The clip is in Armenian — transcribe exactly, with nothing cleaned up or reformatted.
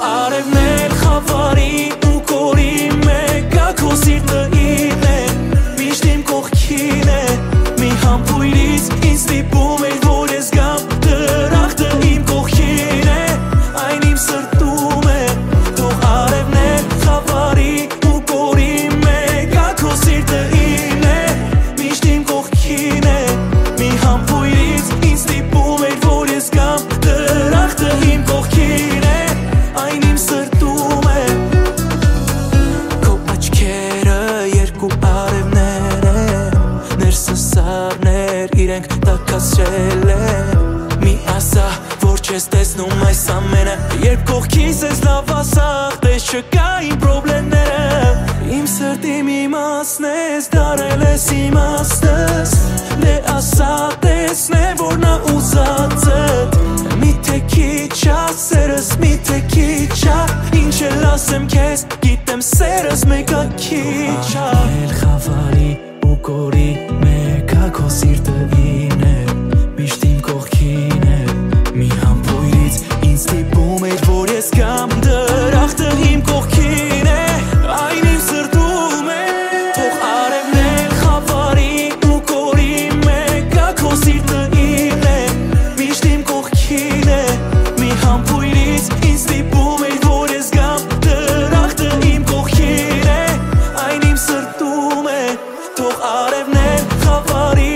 արևներ խավարի ու կորի մեկա քո սիրտը ինն է միշտ իմ կողքին է մի համբույրից ինձ ստիպում էր որ ես գամ դրախտը իմ կողքին է այն իմ սրտում է թող արևներ խավարի ու կորի մեկա քո սիրտը ինն է միշտ իմ կողքին է մի համբույրից ինձ ստիպում էր որ ես գամ դրախտը իմ կողքին է այն իմ սրտում է քո աչքերը երկու արևներ են ներսը սառներ իրենք տաքացրել են մի ասա որ չես տեսնում այս ամենը երբ կողքիս ես լավ ասախ տես չկա իմ պրոբլեմները իմ սրտի մի մասն ես դարել ես իմաստս դե ասա տեսնե որ նա ուզածդ միթե քիչ ա սերս միթե քիչ ա ինչ էլ ասեմ քեզ գիտեմ սերս մեկա քիչ ա էլ խավարի ու կորի մեկա քո սիրտը ինն է միշտ իմ կողքին է մի համբույրից ինձ ստիպում էր որ ես գամ դրախտը իմ կողքին է այն իմ սրտում է թող արևներ խավարի ու կորի մեկա քո սիրտը ինն է միշտ իմ կողքին է մի համբույրից ինձ ստիպում էր որ ես գամ դրախտը իմ կողքին է այն իմ սրտում է թող արևներ խավարի